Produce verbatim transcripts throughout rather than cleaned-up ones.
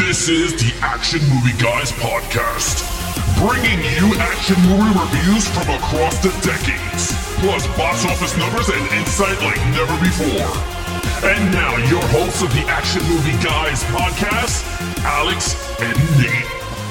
This is the Action Movie Guys podcast, bringing you action movie reviews from across the decades, plus box office numbers and insight like never before. And now, your hosts of the Action Movie Guys podcast, Alex and Nate.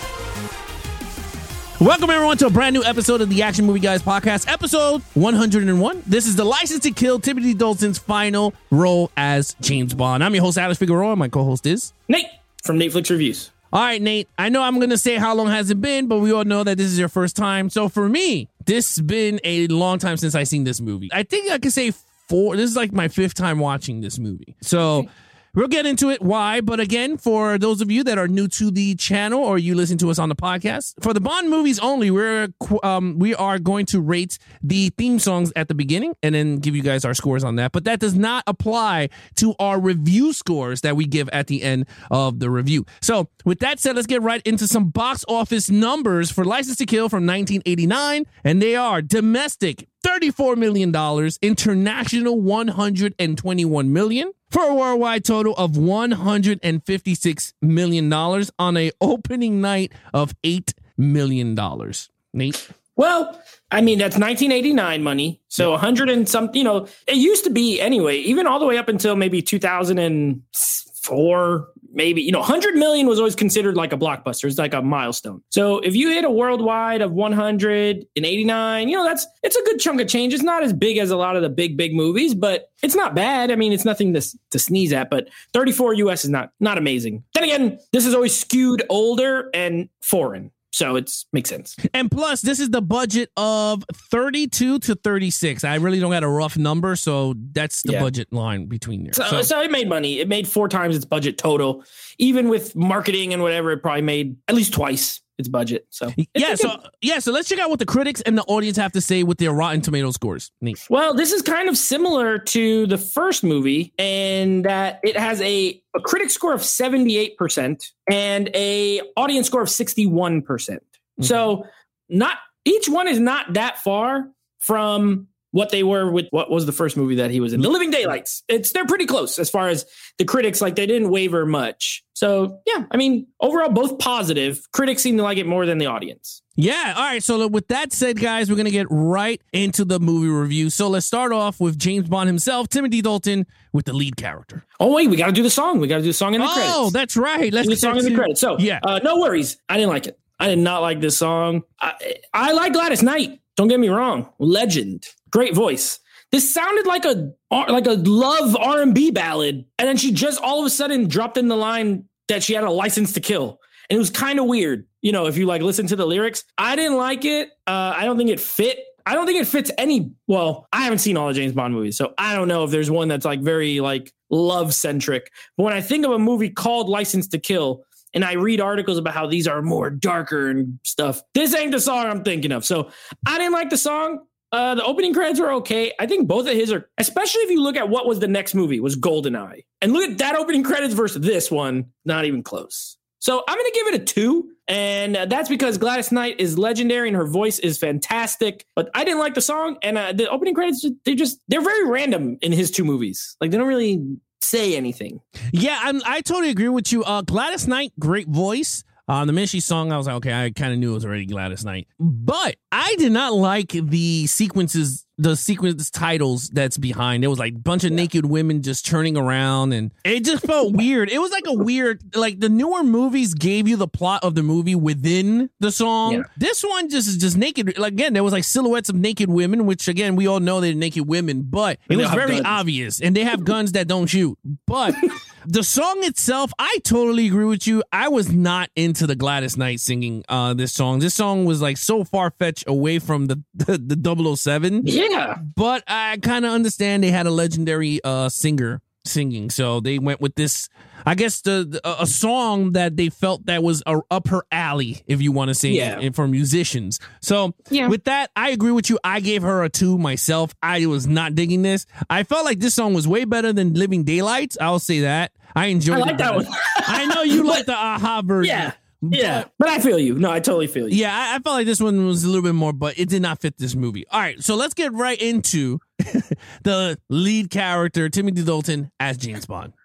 Welcome, everyone, to a brand new episode of the Action Movie Guys podcast, episode one hundred one. This is the License to Kill, Timothy Dalton's final role as James Bond. I'm your host, Alex Figueroa. My co-host is Nate from Netflix Reviews. All right, Nate, I know I'm going to say how long has it been, but we all know that this is your first time. So for me, this has been a long time since I've seen this movie. I think I could say four. This is like my fifth time watching this movie. So we'll get into it, why. But again, for those of you that are new to the channel or you listen to us on the podcast, for the Bond movies only, we're um, we are going to rate the theme songs at the beginning and then give you guys our scores on that. But that does not apply to our review scores that we give at the end of the review. So with that said, let's get right into some box office numbers for License to Kill from nineteen eighty-nine. And they are domestic, thirty-four million dollars, international, one hundred twenty-one million dollars. For a worldwide total of one hundred fifty-six million dollars on a opening night of eight million dollars. Nate? Well, I mean, that's nineteen eighty-nine money. So one hundred and something, you know, it used to be anyway, even all the way up until maybe two thousand four, maybe, you know, one hundred million was always considered like a blockbuster. It's like a milestone. So if you hit a worldwide of one hundred eighty-nine, you know, that's, it's a good chunk of change. It's not as big as a lot of the big, big movies, but it's not bad. I mean, it's nothing to, to sneeze at, but thirty-four U S is not, not amazing. Then again, this is always skewed older and foreign. So it's makes sense. And plus, this is the budget of thirty-two to thirty-six. I really don't got a rough number, so that's the yeah. budget line between there. So, so. so it made money. It made four times its budget total. Even with marketing and whatever, it probably made at least twice its budget. So yeah, so good. yeah, so let's check out what the critics and the audience have to say with their Rotten Tomatoes scores. Nate. Well, this is kind of similar to the first movie, and that it has a, a critic score of seventy-eight percent and a audience score of sixty-one percent. Mm-hmm. So not each one is not that far from what they were with what was the first movie that he was in, The Living Daylights. It's they're pretty close as far as the critics, like they didn't waver much. So yeah, I mean, overall, both positive. Critics seem to like it more than the audience. Yeah. All right. So with that said, guys, we're going to get right into the movie review. So let's start off with James Bond himself, Timothy Dalton, with the lead character. Oh, wait, we got to do the song. We got to do the song in the oh, credits. Oh, that's right. Let's do the song in the credits. So yeah, uh, no worries. I didn't like it. I did not like this song. I, I like Gladys Knight. Don't get me wrong. Legend. Great voice. This sounded like a like a love R and B ballad. And then she just all of a sudden dropped in the line that she had a license to kill. And it was kind of weird. You know, if you like listen to the lyrics, I didn't like it. Uh, I don't think it fit. I don't think it fits any. Well, I haven't seen all the James Bond movies, so I don't know if there's one that's like very like love centric. But when I think of a movie called License to Kill, and I read articles about how these are more darker and stuff, this ain't the song I'm thinking of. So I didn't like the song. Uh, the opening credits were okay. I think both of his are, especially if you look at what was the next movie, was GoldenEye. And look at that opening credits versus this one, not even close. So I'm going to give it a two. And uh, that's because Gladys Knight is legendary and her voice is fantastic. But I didn't like the song. And uh, the opening credits, they just, they're very random in his two movies. Like they don't really say anything. Yeah, I'm, I totally agree with you. Uh, Gladys Knight, great voice. Um, the minute she sung, I was like, okay, I kind of knew it was already Gladys Knight. But I did not like the sequences, the sequence titles that's behind. It was like a bunch of yeah. naked women just turning around, and it just felt weird. It was like a weird, like the newer movies gave you the plot of the movie within the song. Yeah. This one just is just naked. Like, again, there was like silhouettes of naked women, which again, we all know they're naked women, but it was very guns. obvious. And they have guns that don't shoot. But the song itself, I totally agree with you. I was not into the Gladys Knight singing uh, this song. This song was like so far-fetched away from the, the, the double oh seven. Yeah. But I kind of understand they had a legendary uh, singer singing. So they went with this, I guess, the, the a song that they felt that was a, up her alley, if you want to say, yeah. it, for musicians. So yeah. with that, I agree with you. I gave her a two myself. I was not digging this. I felt like this song was way better than Living Daylights. I'll say that. I enjoyed I like it that one. I know you like the Aha version. Yeah. Yeah, but I feel you. No, I totally feel you. Yeah, I, I felt like this one was a little bit more, but it did not fit this movie. All right, so let's get right into the lead character, Timothy Dalton, as James Bond.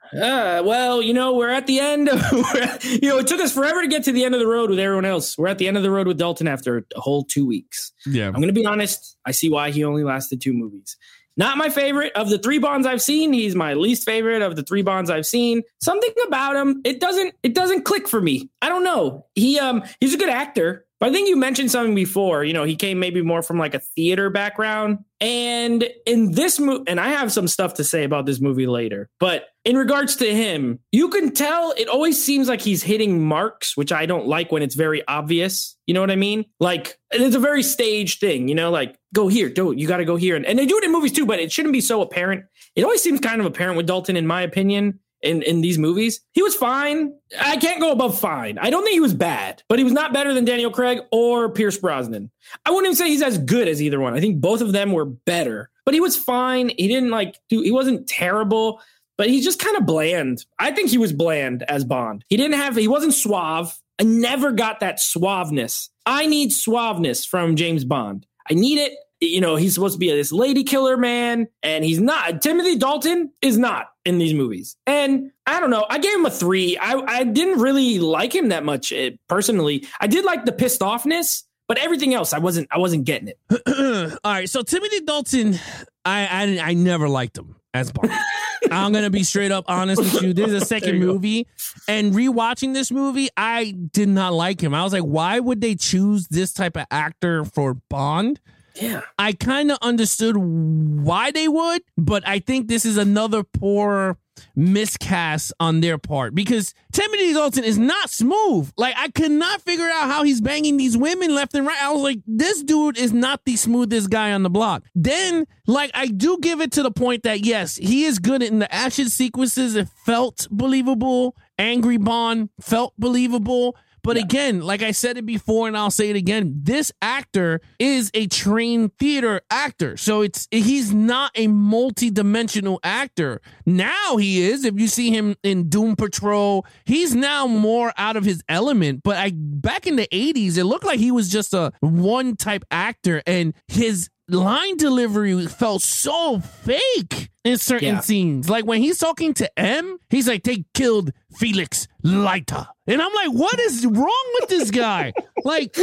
Uh, well, you know, we're at the end of, you know, it took us forever to get to the end of the road with everyone else. We're at the end of the road with Dalton after a whole two weeks. Yeah. I'm going to be honest. I see why he only lasted two movies. Not my favorite of the three Bonds I've seen. He's my least favorite of the three Bonds I've seen. Something about him, it doesn't, it doesn't click for me. I don't know. He, um, he's a good actor. But I think you mentioned something before, you know, he came maybe more from like a theater background. And in this movie, and I have some stuff to say about this movie later, but in regards to him, you can tell it always seems like he's hitting marks, which I don't like when it's very obvious. You know what I mean? Like, it's a very staged thing, you know, like go here, do it. You got to go here. And, and they do it in movies too, but it shouldn't be so apparent. It always seems kind of apparent with Dalton, in my opinion. In, in these movies, he was fine. I can't go above fine. I don't think he was bad, but he was not better than Daniel Craig or Pierce Brosnan. I wouldn't even say he's as good as either one. I think both of them were better, but he was fine. He didn't like do, he wasn't terrible, but he's just kind of bland. I think he was bland as Bond. He didn't have, he wasn't suave. I never got that suaveness. I need suaveness from James Bond. I need it. You know, he's supposed to be this lady killer man, and he's not. Timothy Dalton is not in these movies. And I don't know. I gave him a three. I, I didn't really like him that much uh, personally. I did like the pissed offness, but everything else, I wasn't. I wasn't getting it. All right. So Timothy Dalton, I I, I never liked him as Bond. I'm gonna be straight up honest with you. This is a second movie, go. And rewatching this movie, I did not like him. I was like, why would they choose this type of actor for Bond? Yeah, I kind of understood why they would, but I think this is another poor miscast on their part because Timothy Dalton is not smooth. Like, I could not figure out how he's banging these women left and right. I was like, this dude is not the smoothest guy on the block. Then, like, I do give it to the point that, yes, he is good in the action sequences. It felt believable. Angry Bond felt believable. But yeah. Again, like I said it before, and I'll say it again, this actor is a trained theater actor. So it's he's not a multi-dimensional actor. Now he is. If you see him in Doom Patrol, he's now more out of his element. But I back in the eighties, it looked like he was just a one type actor, and his line delivery felt so fake in certain yeah. scenes. Like when he's talking to M, he's like, they killed Felix Leiter. And I'm like, what is wrong with this guy? Like,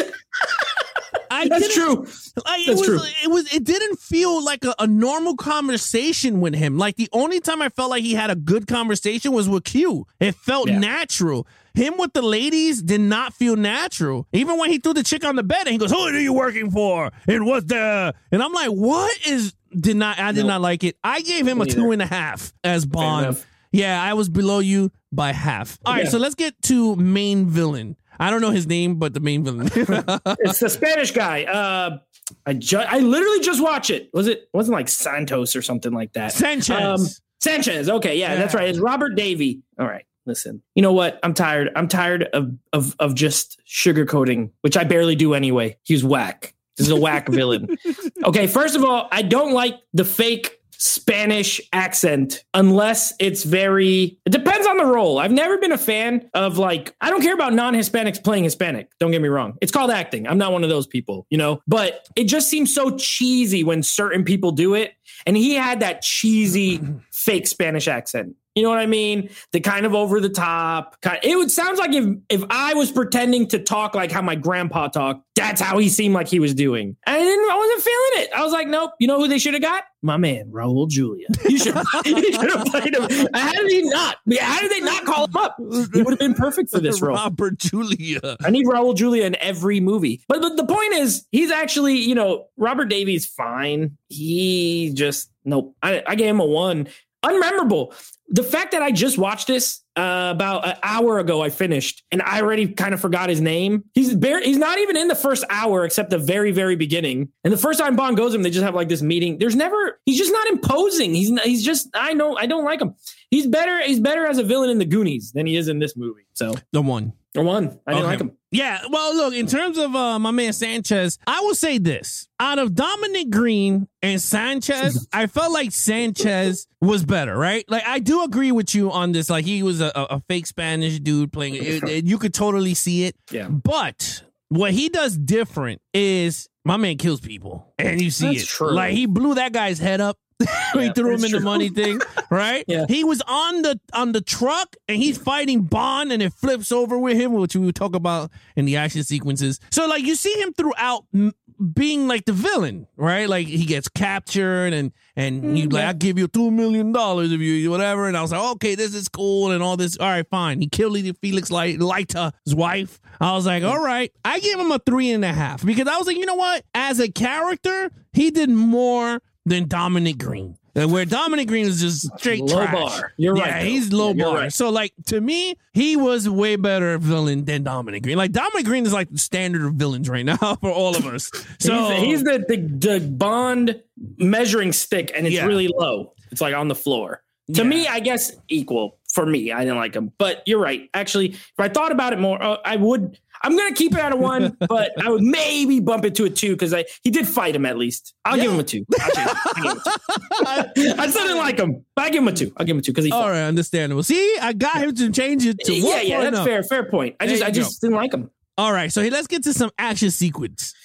I That's true. Like, That's it was, true. It was. It didn't feel like a, a normal conversation with him. Like the only time I felt like he had a good conversation was with Q. It felt yeah. natural. Him with the ladies did not feel natural. Even when he threw the chick on the bed and he goes, "Who are you working for?" And what's the? And I'm like, what is? Did not. I did nope. not like it. I gave him a two and a half as Bond. Yeah, I was below you by half. All right, yeah. So let's get to main villain. I don't know his name, but the main villain. It's the Spanish guy. Uh, I ju- I literally just watched it. Was it? Wasn't like Santos or something like that. Sanchez. Um, Sanchez. Okay, yeah, yeah, that's right. It's Robert Davi. All right. Listen, you know what? I'm tired. I'm tired of of of just sugarcoating, which I barely do anyway. He's whack. This is a whack villain. Okay, first of all, I don't like the fake Spanish accent unless it's very, it depends on the role. I've never been a fan of like, I don't care about non-Hispanics playing Hispanic. Don't get me wrong. It's called acting. I'm not one of those people, you know, but it just seems so cheesy when certain people do it. And he had that cheesy fake Spanish accent. You know what I mean? The kind of over the top. Kind of, it would sound like if if I was pretending to talk like how my grandpa talked, that's how he seemed like he was doing. And I didn't. I wasn't feeling it. I was like, nope. You know who they should have got? My man, Raul Julia. You should. You should have played him. How did he not? How did they not call him up? He would have been perfect for this role. Robert Julia. I need Raul Julia in every movie. But, but the point is, he's actually, you know, Robert Davi's fine. He just nope. I, I gave him a one. Unmemorable. The fact that I just watched this uh, about an hour ago, I finished, and I already kind of forgot his name. He's bare, he's not even in the first hour, except the very, very beginning. And the first time Bond goes to him, they just have like this meeting. There's never. He's just not imposing. He's not, he's just. I know. I don't like him. He's better. He's better as a villain in the Goonies than he is in this movie. So the one. The one. I didn't okay. like him. Yeah, well, look, in terms of uh, my man Sanchez, I will say this. Out of Dominic Green and Sanchez, I felt like Sanchez was better, right? Like, I do agree with you on this. Like, he was a, a fake Spanish dude playing it, it. You could totally see it. Yeah. But what he does different is my man kills people. And you see That's it. True. Like, he blew that guy's head up he Yeah, threw him that's in the true. money thing, right? Yeah. He was on the on the truck and he's fighting Bond and it flips over with him, which we will talk about in the action sequences. So like you see him throughout m- being like the villain, right? Like he gets captured and and you like, I give you two million dollars if you whatever. And I was like, okay, this is cool and all this. All right, fine. He killed Felix Leiter's wife. I was like, all right. I gave him a three and a half because I was like, you know what? As a character, he did more than Dominic Green. And where Dominic Green is just straight Low trash. bar. You're yeah, right, though. he's low Yeah, you're bar. right. So like to me, he was a way better villain than Dominic Green. Like Dominic Green is like the standard of villains right now for all of us. So he's, he's the, the the Bond measuring stick, and it's Yeah. really low. It's like on the floor. To Yeah. me, I guess equal. For me, I didn't like him, but you're right. Actually, if I thought about it more, uh, I would. I'm gonna keep it at a one, but I would maybe bump it to a two because I he did fight him at least. I'll Yeah. give him a two. Actually, I'll give him a two. I still didn't like him, but I give him a two. I'll give him a two because he. all fought. right, understandable. See, I got him to change it to Yeah, one yeah, point that's up. fair. Fair point. I There just, you I just didn't like him. All right, so hey, let's get to some action sequence.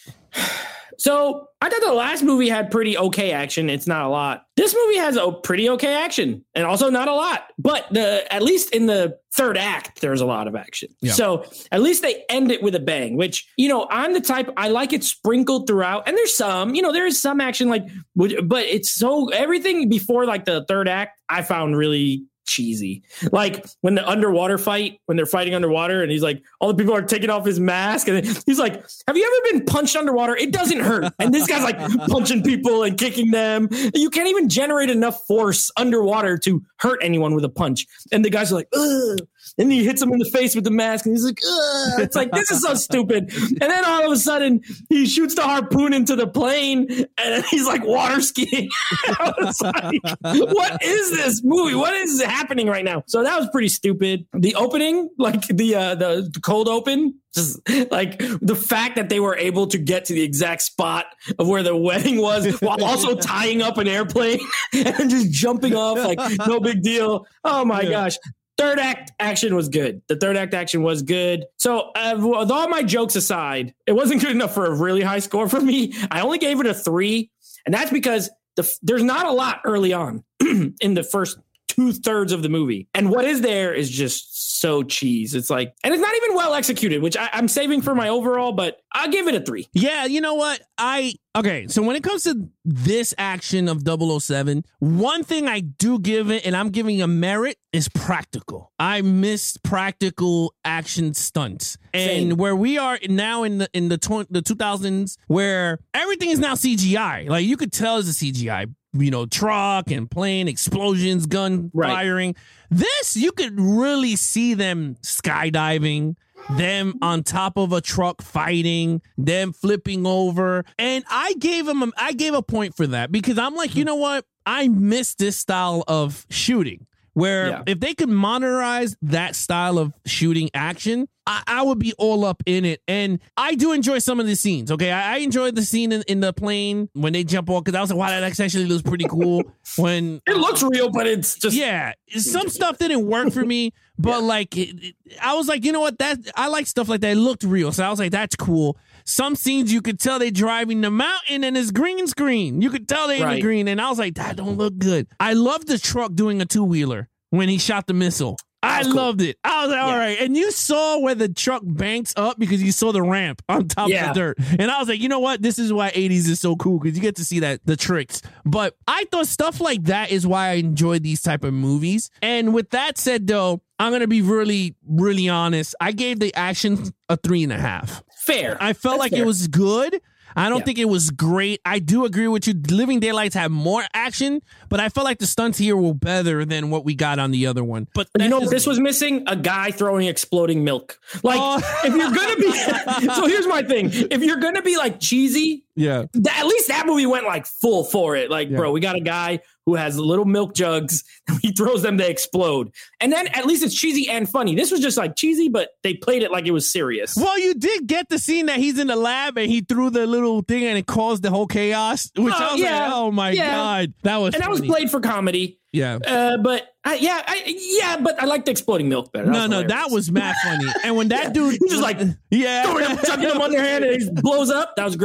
So I thought the last movie had pretty okay action. It's not a lot. This movie has a pretty okay action and also not a lot. But the at least in the third act, there's a lot of action. Yeah. So at least they end it with a bang, which, you know, I'm the type, I like it sprinkled throughout. And there's some, you know, there is some action like, but it's so everything before like the third act, I found really cheesy. Like when the underwater fight, when they're fighting underwater and he's like, all the people are taking off his mask and he's like, have you ever been punched underwater? It doesn't hurt. And this guy's like punching people and kicking them. You can't even generate enough force underwater to hurt anyone with a punch. And the guys are like, ugh. And he hits him in the face with the mask and he's like, ugh. It's like, this is so stupid. And then all of a sudden he shoots the harpoon into the plane and he's like water skiing. I was like, what is this movie? What is happening right now? So that was pretty stupid. The opening, like the, uh, the, the cold open, just like the fact that they were able to get to the exact spot of where the wedding was while also tying up an airplane and just jumping off like no big deal. Oh my Yeah. gosh. Third act action was good. The third act action was good. So uh, with all my jokes aside, it wasn't good enough for a really high score for me. I only gave it a three. And that's because the, there's not a lot early on in the first two thirds of the movie. And what is there is just so cheese. It's like, and it's not even well executed, which I, I'm saving for my overall, but I'll give it a three. Yeah, you know what? I okay, so when it comes to this action of double oh seven, one thing I do give it, and I'm giving a merit, is practical. I miss practical action stunts. And Same. where we are now in the in the tw- the two thousands, where everything is now C G I. Like you could tell it's a C G I, you know, truck and plane explosions, gun Right. firing. This, you could really see them skydiving, them on top of a truck fighting, them flipping over. And I gave him, a, I gave a point for that because I'm like, you know what? I miss this style of shooting where Yeah. if they could monetize that style of shooting action, I, I would be all up in it. And I do enjoy some of the scenes. Okay. I, I enjoyed the scene in, in the plane when they jump off because I was like, wow, that actually looks pretty cool. When It looks real, but it's just yeah, some stuff didn't work for me, but like it, it- I was like, you know what? That I like stuff like that. It looked real, so I was like, that's cool. Some scenes you could tell they driving the mountain and it's green screen. You could tell they in the Right. green, and I was like, that don't look good. I love the truck doing a two wheeler when he shot the missile. I was cool. loved it. I was like, all Yeah. right. And you saw where the truck banks up because you saw the ramp on top Yeah. of the dirt. And I was like, you know what? This is why eighties is so cool because you get to see that the tricks. But I thought stuff like that is why I enjoy these type of movies. And with that said, though, I'm going to be really, really honest. I gave the action a three and a half. fair. I felt That's like fair. it was good. I don't Yeah. think it was great. I do agree with you. Living Daylights had more action, but I felt like the stunts here were better than what we got on the other one. But You that's know just what this me. was missing? A guy throwing exploding milk. Like, Oh. if you're gonna be, so here's my thing: if you're gonna be like cheesy, Yeah. th- at least that movie went like full for it. Like, Yeah. bro, we got a guy who has little milk jugs. He throws them, they explode, and then at least it's cheesy and funny. This was just like cheesy, but they played it like it was serious. Well, you did get the scene that he's in the lab and he threw the little thing and it caused the whole chaos, which Oh, I was yeah. like, oh my Yeah. God. That was and that was funny. played for comedy. Yeah. Uh, but uh, yeah, I, yeah, but I like the exploding milk better. No, no, that was mad funny. And when that dude He's just like, yeah, throwing him, chucking him underhand, and he blows up. That was great.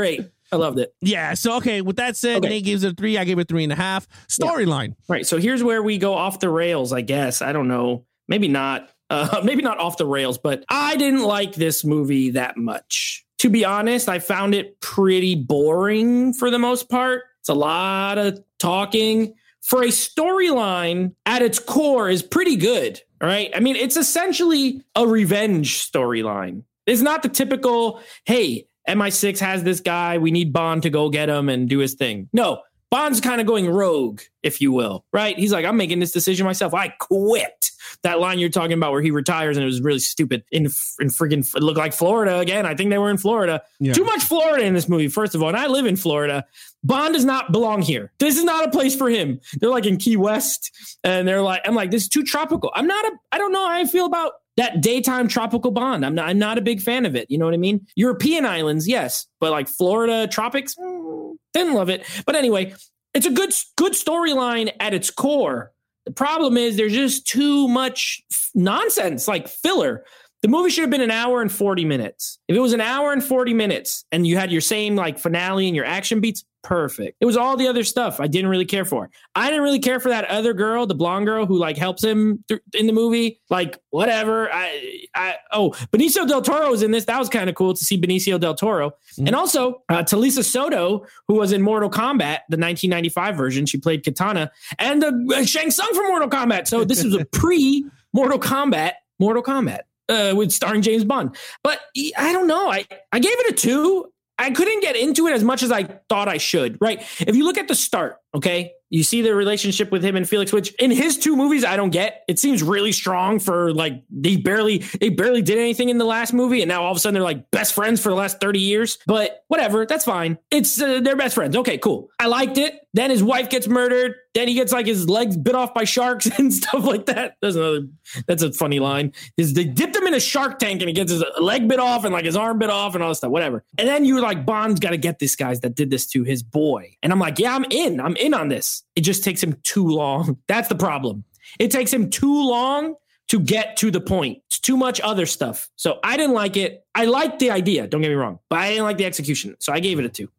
I loved it. Yeah. So, okay. With that said, Okay. Nate gives it a three. I gave it three and a half. Storyline. Right. So here's where we go off the rails, I guess. I don't know. Maybe not. Uh, maybe not off the rails, but I didn't like this movie that much. To be honest, I found it pretty boring for the most part. It's a lot of talking. For a storyline at its core is pretty good. All right. I mean, it's essentially a revenge storyline. It's not the typical, hey, M I six has this guy. We need Bond to go get him and do his thing. No, Bond's kind of going rogue, if you will. Right. He's like, I'm making this decision myself. I quit. That line you're talking about where he retires and it was really stupid in, in friggin' it looked like Florida again. I think they were in Florida. Yeah. Too much Florida in this movie, first of all. And I live in Florida. Bond does not belong here. This is not a place for him. They're like in Key West and they're like, I'm like, this is too tropical. I'm not a, I don't know how I feel about that daytime tropical Bond. I'm not, I'm not a big fan of it. You know what I mean? European islands, yes. But like Florida tropics, mm, didn't love it. But anyway, it's a good, good storyline at its core. The problem is there's just too much f- nonsense, like filler. The movie should have been an hour and forty minutes. If it was an hour and forty minutes and you had your same like finale and your action beats, perfect. It was all the other stuff I didn't really care for. I didn't really care for that other girl, the blonde girl who like helps him th- in the movie. Like whatever. I, I oh, Benicio del Toro was in this. That was kind of cool to see Benicio del Toro. Mm-hmm. And also uh, Talisa Soto, who was in Mortal Kombat, the nineteen ninety-five version. She played Katana and uh, Shang Tsung from Mortal Kombat. So this was a pre Mortal Kombat, Mortal Kombat. Uh, with starring James Bond. But I don't know. I, I gave it a two. I couldn't get into it as much as I thought I should, right? If you look at the start, okay, you see the relationship with him and Felix, which in his two movies, I don't get. It seems really strong for like, they barely, they barely did anything in the last movie. And now all of a sudden they're like best friends for the last thirty years, but whatever, that's fine. It's uh, they're best friends. Okay, cool. I liked it. Then his wife gets murdered. Then he gets like his legs bit off by sharks and stuff like that. That's another, that's a funny line. Is they dipped him in a shark tank and he gets his leg bit off and like his arm bit off and all this stuff, whatever. And then you're like, Bond's got to get this guys that did this to his boy. And I'm like, yeah, I'm in. I'm in on this. It just takes him too long. That's the problem. It takes him too long to get to the point. It's too much other stuff. So I didn't like it. I liked the idea. Don't get me wrong, but I didn't like the execution. So I gave it a two.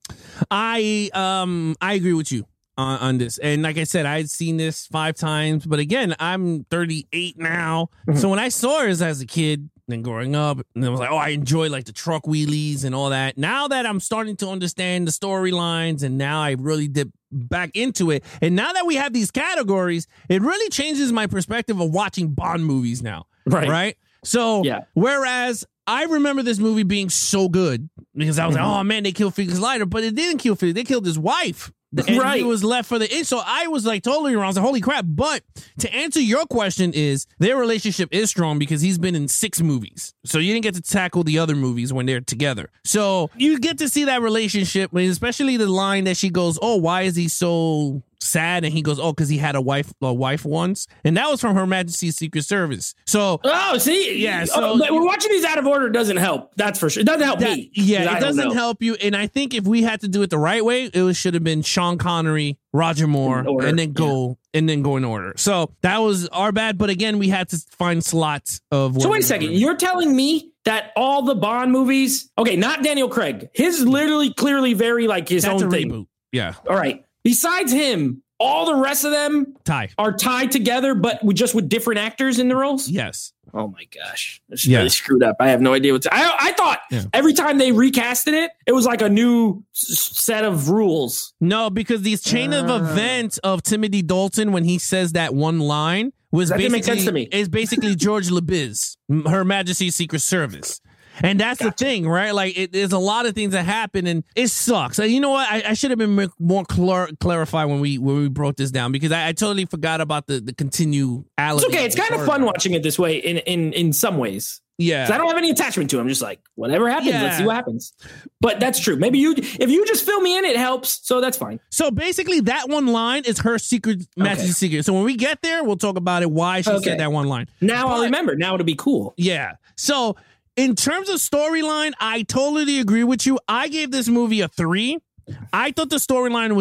I um I agree with you on, on this. And like I said, I'd seen this five times, but again, I'm thirty-eight now. Mm-hmm. So when I saw it as a kid and growing up, and I was like, oh, I enjoy like the truck wheelies and all that. Now that I'm starting to understand the storylines and now I really dip back into it. And now that we have these categories, it really changes my perspective of watching Bond movies now. Right. Right. So yeah. Whereas I remember this movie being so good because I was mm-hmm. like, oh man, they killed Felix Leiter, but it didn't kill Felix. They killed his wife. And right. He was left for the end. So I was like totally wrong. I was like, holy crap. But to answer your question is their relationship is strong because he's been in six movies. So you didn't get to tackle the other movies when they're together. So you get to see that relationship, especially the line that she goes, oh, why is he so sad? And he goes, oh, because he had a wife a wife once. And that was from Her Majesty's Secret Service. So oh, see, yeah. So oh, but we're watching these out of order doesn't help. That's for sure. It doesn't help that, me. Yeah, it doesn't help you. And I think if we had to do it the right way, it was, should have been Sean Connery, Roger Moore, and then go yeah. and then go in order. So that was our bad. But again, we had to find slots of. So wait a second. Doing. You're telling me that all the Bond movies, okay, not Daniel Craig. His literally, clearly, very like his That's own a thing. Reboot. Yeah. All right. Besides him, all the rest of them Tie. are tied together, but with just with different actors in the roles? Yes. Oh, my gosh. It's yeah. really screwed up. I have no idea what to... I, I thought yeah. every time they recasted it, it was like a new s- set of rules. No, because these chain uh. of events of Timothy Dalton, when he says that one line, was that basically... make sense to me. Is basically George LeBiz, Her Majesty's Secret Service. And that's gotcha. the thing, right? Like, it, there's a lot of things that happen, and it sucks. And you know what? I, I should have been more clar- clarified when we when we broke this down because I, I totally forgot about the the continuality. It's okay. It's kind of fun watching it this way in in in some ways. Yeah, I don't have any attachment to it. I'm just like, whatever happens, yeah. let's see what happens. But that's true. Maybe you, if you just fill me in, it helps. So that's fine. So basically, that one line is her secret, Majesty's okay. secret. So when we get there, we'll talk about it. Why she okay. said that one line. Now but, I'll remember. Now it'll be cool. Yeah. So. In terms of storyline, I totally agree with you. I gave this movie a three. I thought the storyline was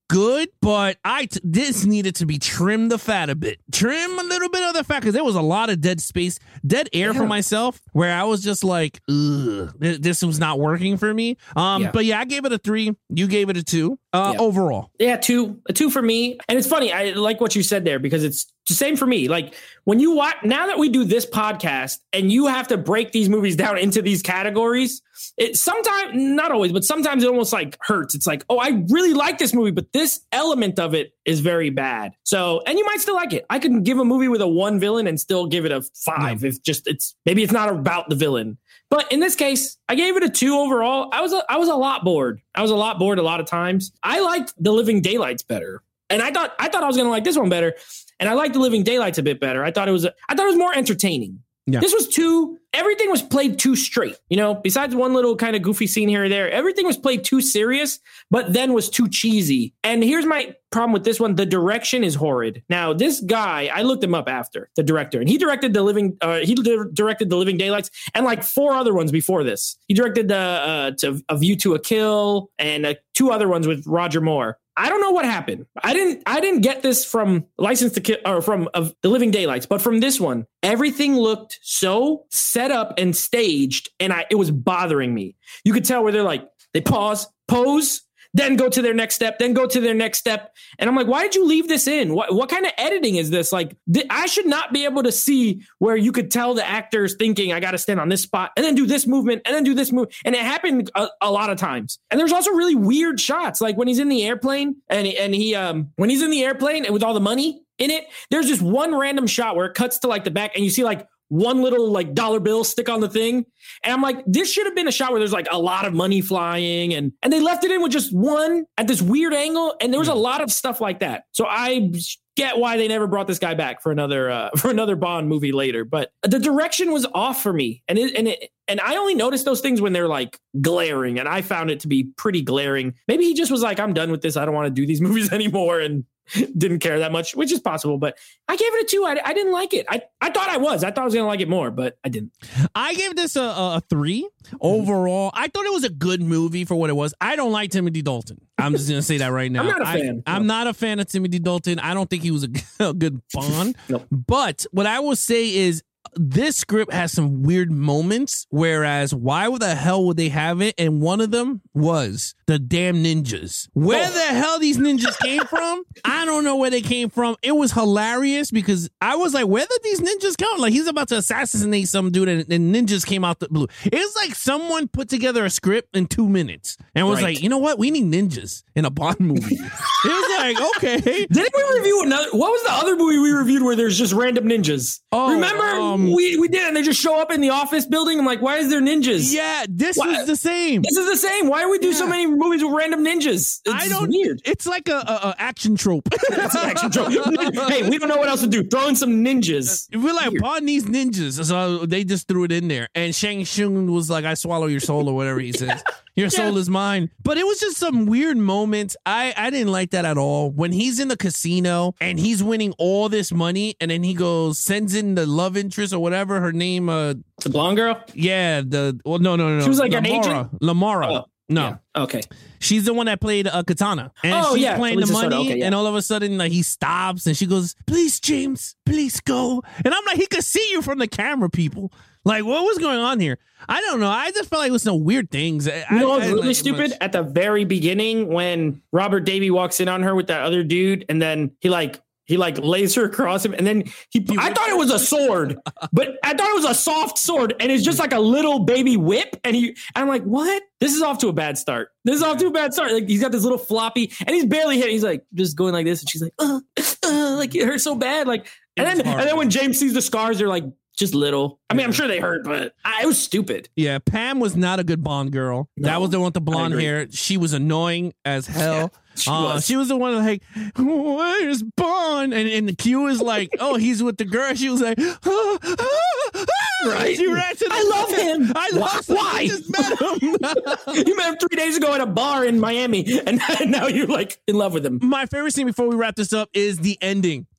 good, but I t- this needed to be trimmed the fat a bit. Trim a little bit of the fat because there was a lot of dead space, dead air yeah. for myself where I was just like, ugh, this was not working for me. Um, yeah. But yeah, I gave it a three. You gave it a two uh, yeah. overall. Yeah, two. A two for me. And it's funny. I like what you said there because it's the same for me. Like when you watch, now that we do this podcast and you have to break these movies down into these categories, it sometimes, not always, but sometimes it almost like hurts. It's like, oh, I really like this movie, but this element of it is very bad. So, and you might still like it. I can give a movie with a one villain and still give it a five. Yeah. If just, it's maybe it's not about the villain. But in this case, I gave it a two overall. I was a, I was a lot bored. I was a lot bored a lot of times. I liked The Living Daylights better. And I thought I thought I was going to like this one better. And I liked The Living Daylights a bit better. I thought it was a, I thought it was more entertaining. Yeah. This was too, everything was played too straight, you know, besides one little kind of goofy scene here or there, everything was played too serious, but then was too cheesy. And here's my problem with this one. The direction is horrid. Now, this guy, I looked him up after, the director, and he directed the living, uh, he di- directed The Living Daylights and like four other ones before this. He directed the, uh, to A View to a Kill and uh, two other ones with Roger Moore. I don't know what happened. I didn't I didn't get this from License to Kill or from uh, The Living Daylights, but from this one, everything looked so set up and staged, and I it was bothering me. You could tell where they're like, they pause, pose, then go to their next step, then go to their next step. And I'm like, why did you leave this in? What what kind of editing is this? Like, th- I should not be able to see where you could tell the actors thinking, I got to stand on this spot and then do this movement and then do this move. And it happened a, a lot of times. And there's also really weird shots. Like when he's in the airplane and he, and he um when he's in the airplane and with all the money in it, there's just one random shot where it cuts to like the back and you see like one little like dollar bill stick on the thing. And I'm like, this should have been a shot where there's like a lot of money flying and, and they left it in with just one at this weird angle. And there was a lot of stuff like that. So I get why they never brought this guy back for another, uh, for another Bond movie later, but the direction was off for me. And it, and it, and I only noticed those things when they're like glaring, and I found it to be pretty glaring. Maybe he just was like, I'm done with this. I don't want to do these movies anymore. And didn't care that much, which is possible, but I gave it a two. I, I didn't like it. I, I thought I was. I thought I was going to like it more, but I didn't. I gave this a, a three overall. I thought it was a good movie for what it was. I don't like Timothy Dalton. I'm just going to say that right now. I'm not a fan. I, I'm not a fan of Timothy Dalton. I don't think he was a, a good Bond. Nope. But what I will say is, this script has some weird moments, whereas why the hell would they have it? And one of them was the damn ninjas. Where oh. the hell these ninjas came from? I don't know where they came from. It was hilarious because I was like, where did these ninjas come? Like, he's about to assassinate some dude and, and ninjas came out the blue. It was like someone put together a script in two minutes and was right. like, you know what? We need ninjas in a Bond movie. It was like, okay. Didn't we review another? What was the other movie we reviewed where there's just random ninjas? Oh, remember? Um, we we did, and they just show up in the office building. I'm like, why is there ninjas? Yeah, this why? was the same. This is the same. Why do we do yeah. so many movies with random ninjas? It's I don't. Weird. It's like a, a, a action trope. It's an action trope. Hey, we don't know what else to do. Throw in some ninjas. We're like, Bond needs ninjas, so they just threw it in there. And Shang Tsung was like, I swallow your soul, or whatever he says. Your yeah. soul is mine. But it was just some weird moments. I, I didn't like that at all. When he's in the casino and he's winning all this money and then he goes, sends in the love interest or whatever, her name. Uh, the blonde girl? Yeah. The well, no, no, no. She was like Lamara, an agent? Lamara. Oh, no. Yeah. Okay. She's the one that played uh, Katana. And oh, she's yeah. playing the money. Okay, yeah. And all of a sudden, like, he stops and she goes, please, James, please go. And I'm like, he could see you from the camera, people. Like, what was going on here? I don't know. I just felt like it was some weird things. I, you know I, what's I really like stupid? Much. At the very beginning, when Robert Davey walks in on her with that other dude, and then he like he like lays her across him, and then he. he I thought it was a sword, but I thought it was a soft sword, and it's just like a little baby whip. And he, and I'm like, what? This is off to a bad start. This is off to a bad start. Like, he's got this little floppy, and he's barely hitting. He's like just going like this, and she's like, uh, uh, like it hurts so bad. Like, and then and then when James sees the scars, they're like. Just little. I mean, I'm sure they hurt, but I, it was stupid. Yeah, Pam was not a good Bond girl. No, that was the one with the blonde hair. She was annoying as hell. Yeah, she, uh, was. she was the one like, where's Bond? And, and the Q is like, oh, he's with the girl. She was like, oh, oh, oh. Right. She ran to the I love him. I love him. Why? I just met him. You met him three days ago at a bar in Miami, and now you're like in love with him. My favorite scene before we wrap this up is the ending.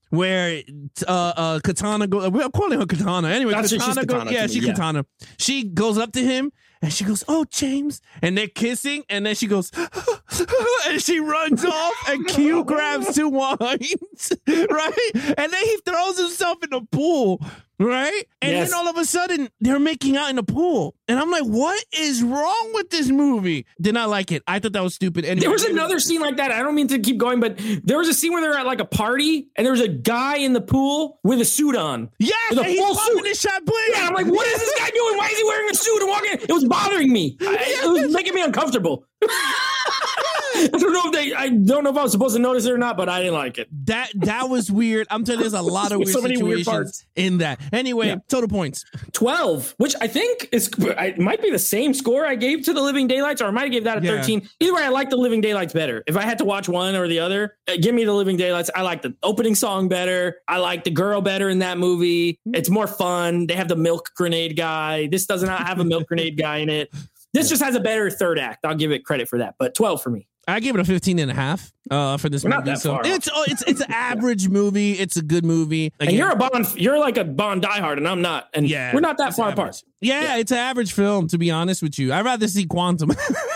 where uh, uh, Katana goes. We're calling her Katana anyway. That's Katana she's goes, Katana yeah, to she's me, yeah. Katana. She goes up to him and she goes, "Oh, James," and they're kissing, and then she goes, and she runs off, and Q grabs two wines, right, and then he throws himself in the pool. Right? And Yes. then all of a sudden, they're making out in the pool. And I'm like, what is wrong with this movie? Did not like it. I thought that was stupid. Anyway, There was another scene like that. I don't mean to keep going, but there was a scene where they were at like a party and there was a guy in the pool with a suit on. Yes, with a and he's full popping suit. his shot blade. Yeah, I'm like, what is this guy doing? Why is he wearing a suit and walking? It was bothering me. I, it was making me uncomfortable. I don't know if they. I don't know if I was supposed to notice it or not, but I didn't like it. That that was weird. I'm telling you, there's a lot of weird So many weird situations parts. in that. Anyway, Yeah. total points. twelve, which I think is I, might be the same score I gave to the Living Daylights, or I might have gave that a Yeah. thirteen. Either way, I like the Living Daylights better. If I had to watch one or the other, uh, give me the Living Daylights. I like the opening song better. I like the girl better in that movie. It's more fun. They have the milk grenade guy. This does not have a milk grenade guy in it. This just has a better third act. I'll give it credit for that. But twelve for me. I gave it a fifteen and a half uh, for this We're movie. not that so far it's oh, it's it's an average movie. It's a good movie. And Again, you're a Bond. You're like a Bond diehard, and I'm not. And Yeah, we're not that it's far average. apart. Yeah, Yeah. it's an average film, to be honest with you. I'd rather see Quantum.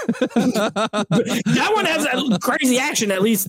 That one has a crazy action, at least.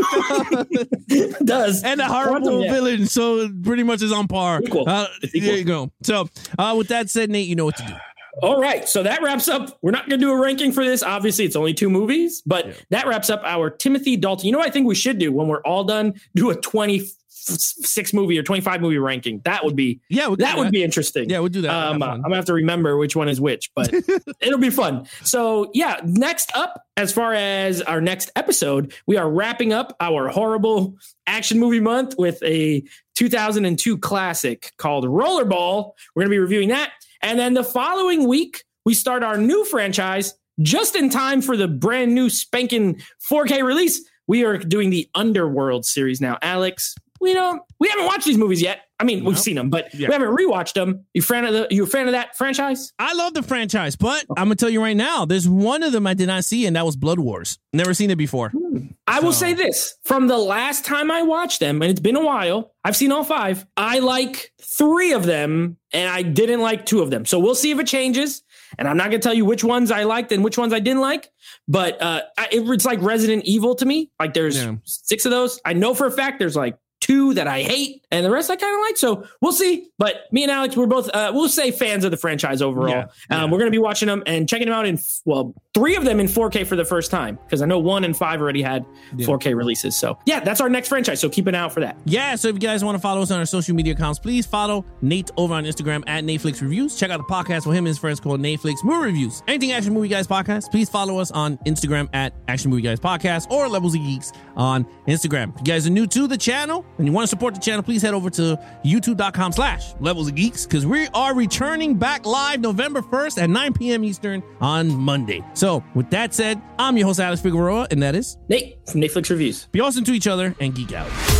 Does and a horrible Quantum, yeah. villain, so it pretty much is on par. Equal. Uh, It's equal. there you go. So, uh, with that said, Nate, you know what to do. All right, so that wraps up. We're not going to do a ranking for this. Obviously, it's only two movies, but Yeah. that wraps up our Timothy Dalton. You know what I think we should do when we're all done? Do a twenty-six movie or twenty-five movie ranking. That would be Yeah, we'll do that would be interesting. Yeah, we'll do that. We'll Um, have uh, fun. I'm gonna have to remember which one is which, but it'll be fun. So yeah, next up, as far as our next episode, we are wrapping up our horrible action movie month with a two thousand two classic called Rollerball. We're gonna be reviewing that, and then the following week we start our new franchise just in time for the brand new spanking four K release. We are doing the Underworld series now, Alex. We don't. We haven't watched these movies yet. I mean, we've No. seen them, but Yeah. we haven't rewatched them. You fan of the? You a fan of that franchise? I love the franchise, but I'm gonna tell you right now, there's one of them I did not see, and that was Blood Wars. Never seen it before. I will So- say this: from the last time I watched them, and it's been a while, I've seen all five. I like three of them, and I didn't like two of them. So we'll see if it changes. And I'm not going to tell you which ones I liked and which ones I didn't like. But uh, I, it, it's like Resident Evil to me. Like there's Yeah. six of those. I know for a fact there's like two that I hate, and the rest I kind of like. So we'll see. But me and Alex, we're both, uh, we'll say fans of the franchise overall. Yeah, yeah. Um, we're going to be watching them and checking them out in, well, three of them in four K for the first time, because I know one and five already had Yeah. four K releases. So yeah, that's our next franchise. So keep an eye out for that. Yeah, so if you guys want to follow us on our social media accounts, please follow Nate over on Instagram at Netflix Reviews. Check out the podcast with him and his friends called Netflix Movie Reviews. Anything Action Movie Guys Podcast, please follow us on Instagram at Action Movie Guys Podcast or Levels of Geeks on Instagram. If you guys are new to the channel and you want to support the channel, please head over to youtube.com slash Levels of Geeks, because we are returning back live November first at nine p.m. Eastern on Monday. So with that said, I'm your host, Alex Figueroa, and that is Nate from Netflix Reviews. be awesome to each other and geek out.